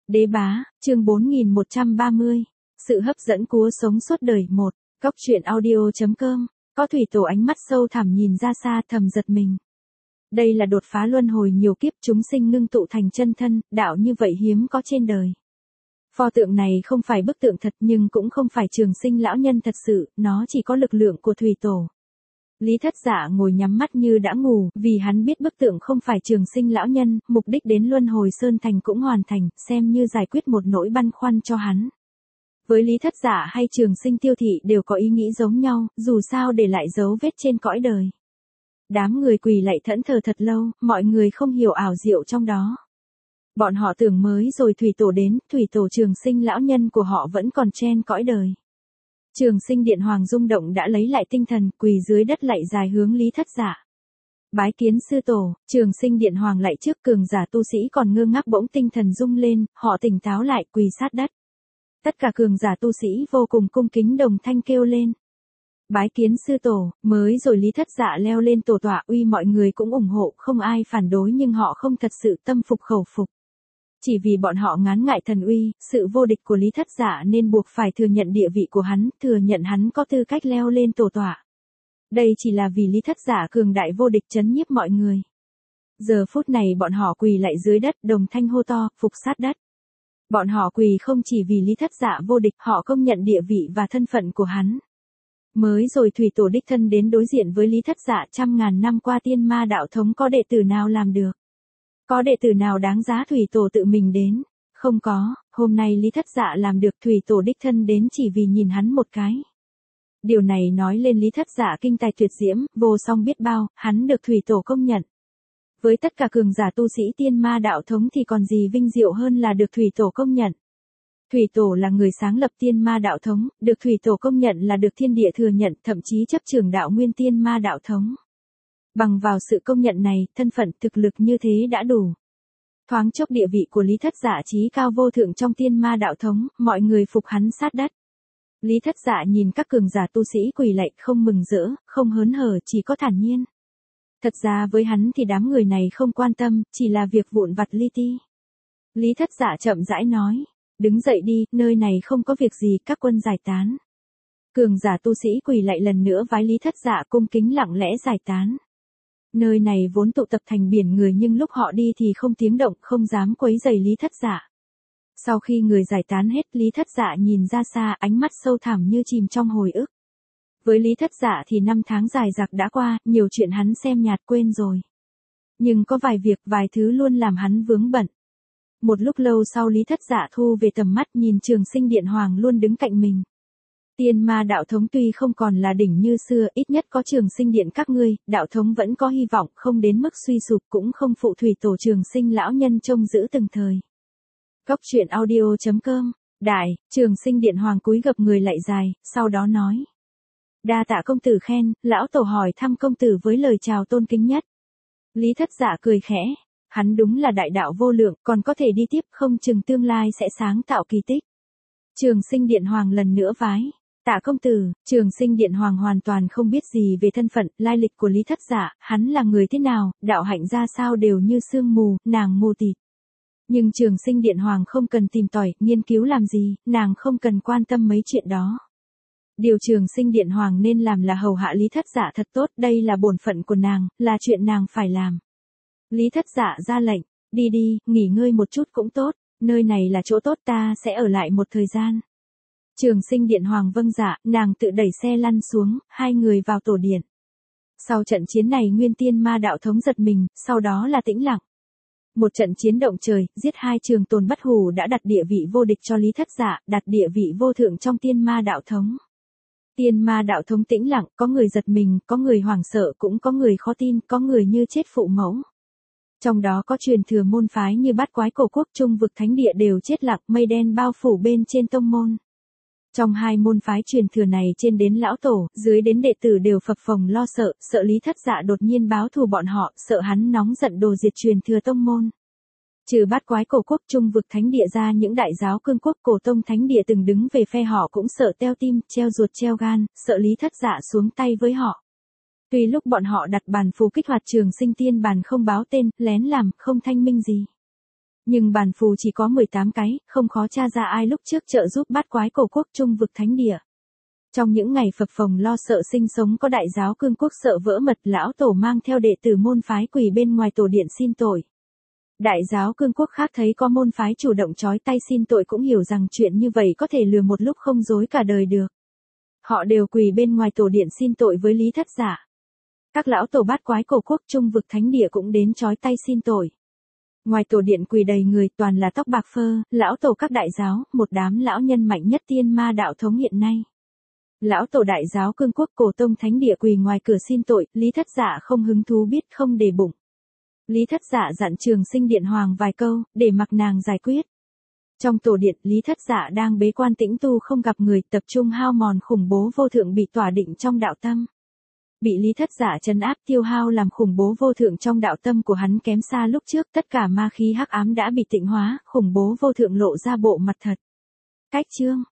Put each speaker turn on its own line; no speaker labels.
Đế bá, chương 4130. Sự hấp dẫn cúa sống suốt đời 1. Cóc truyện audio.com. Có thủy tổ ánh mắt sâu thẳm nhìn ra xa thầm giật mình. Đây là đột phá luân hồi nhiều kiếp chúng sinh ngưng tụ thành chân thân, đạo như vậy hiếm có trên đời. Pho tượng này không phải bức tượng thật nhưng cũng không phải Trường Sinh lão nhân thật sự, nó chỉ có lực lượng của thủy tổ. Lý Thất Dạ ngồi nhắm mắt như đã ngủ, vì hắn biết bức tượng không phải Trường Sinh lão nhân, mục đích đến luân hồi sơn thành cũng hoàn thành, xem như giải quyết một nỗi băn khoăn cho hắn. Với Lý Thất Dạ hay Trường Sinh Tiêu Thị đều có ý nghĩ giống nhau, dù sao để lại dấu vết trên cõi đời. Đám người quỳ lạy thẫn thờ thật lâu, mọi người không hiểu ảo diệu trong đó. Bọn họ tưởng mới rồi thủy tổ đến, thủy tổ Trường Sinh lão nhân của họ vẫn còn trên cõi đời. Trường Sinh Điện Hoàng rung động đã lấy lại tinh thần, quỳ dưới đất lạy dài hướng Lý Thất Dạ. Bái kiến sư tổ. Trường Sinh Điện Hoàng lạy trước, cường giả tu sĩ còn ngơ ngác bỗng tinh thần rung lên, họ tỉnh táo lại quỳ sát đất. Tất cả cường giả tu sĩ vô cùng cung kính đồng thanh kêu lên. Bái kiến sư tổ. Mới rồi Lý Thất Dạ leo lên tổ tọa uy, mọi người cũng ủng hộ, không ai phản đối nhưng họ không thật sự tâm phục khẩu phục. Chỉ vì bọn họ ngán ngại thần uy, sự vô địch của Lý Thất Dạ nên buộc phải thừa nhận địa vị của hắn, thừa nhận hắn có tư cách leo lên tổ tọa. Đây chỉ là vì Lý Thất Dạ cường đại vô địch trấn nhiếp mọi người. Giờ phút này bọn họ quỳ lạy dưới đất, đồng thanh hô to, phục sát đất. Bọn họ quỳ không chỉ vì Lý Thất Dạ vô địch, họ công nhận địa vị và thân phận của hắn. Mới rồi thủy tổ đích thân đến đối diện với Lý Thất Dạ, trăm ngàn năm qua tiên ma đạo thống có đệ tử nào làm được? Có đệ tử nào đáng giá thủy tổ tự mình đến? Không có, hôm nay Lý Thất Dạ làm được, thủy tổ đích thân đến chỉ vì nhìn hắn một cái. Điều này nói lên Lý Thất Dạ kinh tài tuyệt diễm, vô song biết bao, hắn được thủy tổ công nhận. Với tất cả cường giả tu sĩ tiên ma đạo thống thì còn gì vinh diệu hơn là được thủy tổ công nhận. Thủy tổ là người sáng lập tiên ma đạo thống, được thủy tổ công nhận là được thiên địa thừa nhận, thậm chí chấp trưởng đạo nguyên tiên ma đạo thống. Bằng vào sự công nhận này, thân phận thực lực như thế đã đủ. Thoáng chốc địa vị của Lý Thất Dạ chí cao vô thượng trong tiên ma đạo thống, mọi người phục hắn sát đất. Lý Thất Dạ nhìn các cường giả tu sĩ quỳ lạy, không mừng rỡ, không hớn hở, chỉ có thản nhiên. Thật ra với hắn thì đám người này không quan tâm, chỉ là việc vụn vặt li ti. Lý Thất Dạ chậm rãi nói, đứng dậy đi, nơi này không có việc gì, các quân giải tán. Cường giả tu sĩ quỳ lạy lần nữa vái Lý Thất Dạ cung kính lặng lẽ giải tán. Nơi này vốn tụ tập thành biển người nhưng lúc họ đi thì không tiếng động, không dám quấy rầy Lý Thất Dạ. Sau khi người giải tán hết, Lý Thất Dạ nhìn ra xa, ánh mắt sâu thẳm như chìm trong hồi ức. Với Lý Thất Dạ thì năm tháng dài dặc đã qua, nhiều chuyện hắn xem nhạt quên rồi. Nhưng có vài việc, vài thứ luôn làm hắn vướng bận. Một lúc lâu sau Lý Thất Dạ thu về tầm mắt nhìn Trường Sinh Điện Hoàng luôn đứng cạnh mình. Tiên ma đạo thống tuy không còn là đỉnh như xưa, ít nhất có Trường Sinh Điện các ngươi, đạo thống vẫn có hy vọng, không đến mức suy sụp, cũng không phụ thủy tổ Trường Sinh lão nhân trông giữ từng thời. Cóc truyện audio.com. Đại, Trường Sinh Điện Hoàng cúi gập người lạy dài, sau đó nói. Đa tạ công tử khen, lão tổ hỏi thăm công tử với lời chào tôn kính nhất. Lý Thất Dạ cười khẽ, hắn đúng là đại đạo vô lượng, còn có thể đi tiếp, không chừng tương lai sẽ sáng tạo kỳ tích. Trường Sinh Điện Hoàng lần nữa vái. Tạ công tử. Trường Sinh Điện Hoàng hoàn toàn không biết gì về thân phận, lai lịch của Lý Thất Dạ, hắn là người thế nào, đạo hạnh ra sao đều như sương mù, nàng mù tịt. Nhưng Trường Sinh Điện Hoàng không cần tìm tòi, nghiên cứu làm gì, nàng không cần quan tâm mấy chuyện đó. Điều Trường Sinh Điện Hoàng nên làm là hầu hạ Lý Thất Dạ thật tốt, đây là bổn phận của nàng, là chuyện nàng phải làm. Lý Thất Dạ ra lệnh, đi đi, nghỉ ngơi một chút cũng tốt, nơi này là chỗ tốt, ta sẽ ở lại một thời gian. Trường Sinh Điện Hoàng vâng dạ, nàng tự đẩy xe lăn xuống, hai người vào tổ điện. Sau trận chiến này nguyên tiên ma đạo thống giật mình, sau đó là tĩnh lặng. Một trận chiến động trời, giết hai trường tồn bất hủ đã đặt địa vị vô địch cho Lý Thất Dạ, đặt địa vị vô thượng trong tiên ma đạo thống. Tiên ma đạo thống tĩnh lặng, có người giật mình, có người hoảng sợ, cũng có người khó tin, có người như chết phụ mẫu. Trong đó có truyền thừa môn phái như Bát Quái Cổ Quốc, Trung Vực Thánh Địa đều chết lặng, mây đen bao phủ bên trên tông môn. Trong hai môn phái truyền thừa này, trên đến lão tổ, dưới đến đệ tử đều phập phồng lo sợ, sợ Lý Thất Dạ đột nhiên báo thù bọn họ, sợ hắn nóng giận đồ diệt truyền thừa tông môn. Trừ Bát Quái Cổ Quốc, Trung Vực Thánh Địa ra, những đại giáo cương quốc cổ tông thánh địa từng đứng về phe họ cũng sợ teo tim, treo ruột treo gan, sợ Lý Thất Dạ xuống tay với họ. Tuy lúc bọn họ đặt bàn phù kích hoạt Trường Sinh Tiên bàn không báo tên, lén làm, không thanh minh gì. Nhưng bàn phù chỉ có 18 cái, không khó tra ra ai lúc trước trợ giúp bát quái cổ quốc trung vực thánh địa. Trong những ngày phập phồng lo sợ sinh sống có đại giáo cương quốc sợ vỡ mật, lão tổ mang theo đệ tử môn phái quỳ bên ngoài tổ điện xin tội. Đại giáo cương quốc khác thấy có môn phái chủ động chói tay xin tội cũng hiểu rằng chuyện như vậy có thể lừa một lúc không dối cả đời được. Họ đều quỳ bên ngoài tổ điện xin tội với Lý Thất Giả. Các lão tổ bát quái cổ quốc trung vực thánh địa cũng đến chói tay xin tội. Ngoài tổ điện quỳ đầy người toàn là tóc bạc phơ, lão tổ các đại giáo, một đám lão nhân mạnh nhất tiên ma đạo thống hiện nay. Lão tổ đại giáo cương quốc cổ tông thánh địa quỳ ngoài cửa xin tội, Lý Thất Giả không hứng thú biết không để bụng. Lý Thất Giả dặn Trường Sinh Điện Hoàng vài câu, để mặc nàng giải quyết. Trong tổ điện, Lý Thất Giả đang bế quan tĩnh tu không gặp người, tập trung hao mòn khủng bố vô thượng bị tỏa định trong đạo tâm. Bị Lý Thất Giả trấn áp tiêu hao làm khủng bố vô thượng trong đạo tâm của hắn kém xa lúc trước, tất cả ma khí hắc ám đã bị tịnh hóa, khủng bố vô thượng lộ ra bộ mặt thật. Cách chương